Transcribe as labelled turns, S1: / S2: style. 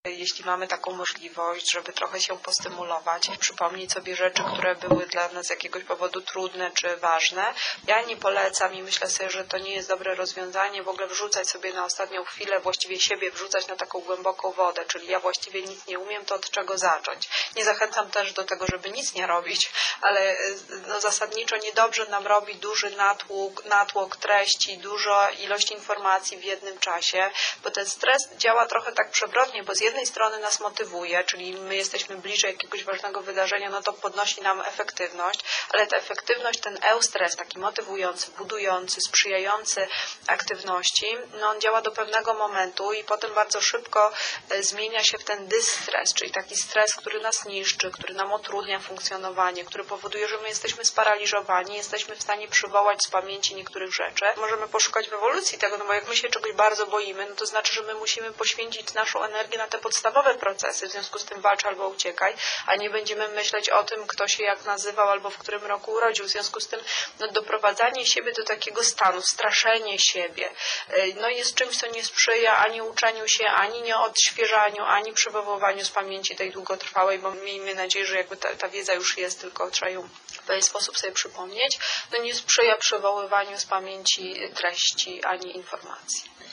S1: Jeśli mamy taką możliwość, żeby trochę się postymulować, przypomnieć sobie rzeczy, które były dla nas z jakiegoś powodu trudne czy ważne. Ja nie polecam i myślę sobie, że to nie jest dobre rozwiązanie w ogóle wrzucać sobie na ostatnią chwilę, właściwie siebie wrzucać na taką głęboką wodę, czyli ja właściwie nic nie umiem, to od czego zacząć. Nie zachęcam też do tego, żeby nic nie robić, ale zasadniczo niedobrze nam robi duży natłok treści, duża ilość informacji w jednym czasie, bo ten stres działa trochę tak przewrotnie, bo z jednej strony nas motywuje, czyli my jesteśmy bliżej jakiegoś ważnego wydarzenia, no to podnosi nam efektywność, ale ta efektywność, ten eustres, taki motywujący, budujący, sprzyjający aktywności, no on działa do pewnego momentu i potem bardzo szybko zmienia się w ten dystres, czyli taki stres, który nas niszczy, który nam utrudnia funkcjonowanie, który powoduje, że my jesteśmy sparaliżowani, jesteśmy w stanie przywołać z pamięci niektórych rzeczy. Możemy poszukać w ewolucji tego, no bo jak my się czegoś bardzo boimy, no to znaczy, że my musimy poświęcić naszą energię na te podstawowe procesy, w związku z tym walcz albo uciekaj, a nie będziemy myśleć o tym, kto się jak nazywał albo w którym roku urodził. W związku z tym doprowadzanie siebie do takiego stanu, straszenie siebie, no jest czymś, co nie sprzyja ani uczeniu się, ani nie odświeżaniu, ani przywoływaniu z pamięci tej długotrwałej, bo miejmy nadzieję, że jakby ta wiedza już jest, tylko trzeba ją w pewien sposób sobie przypomnieć, no nie sprzyja przywoływaniu z pamięci treści ani informacji.